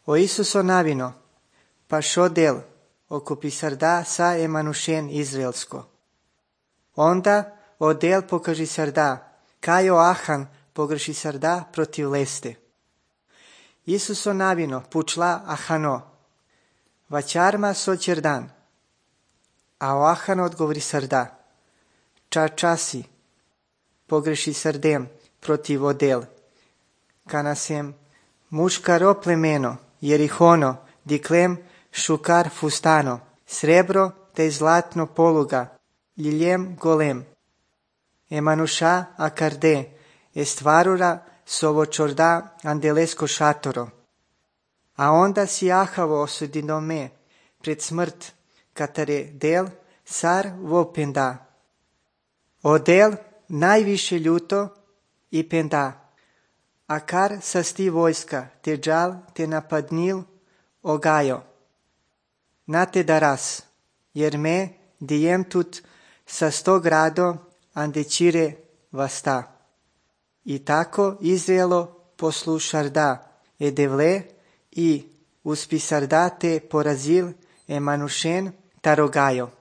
O Isuso navino, pa šo del, okupi srda sa emanušen izraelsko. Onda o del pokaži srda, kaj o ahan pogreši srda protiv leste. Isuso navino pučla ahano, vačarma sočer dan. A o ahan odgovori srda, časi, pogreši srdem protiv odel. Kanasem muškaro plemeno, Jerihono, diklem šukar fustano, srebro te zlatno poluga, ljiljem golem. Emanuša akarde, estvarura sovočorda andelesko šatoro. A onda si ahavo osudino me, pred smrt, katare del sar vopenda. O del najviše ljuto i penda. A kar sasti vojska, te džal te napadnil ogajo. Na te daras, jer me dijem tut sa 100 grado andečire vasta. I tako Izraelo poslušarda edevle i uspisarda te porazil emanušen tarogajo.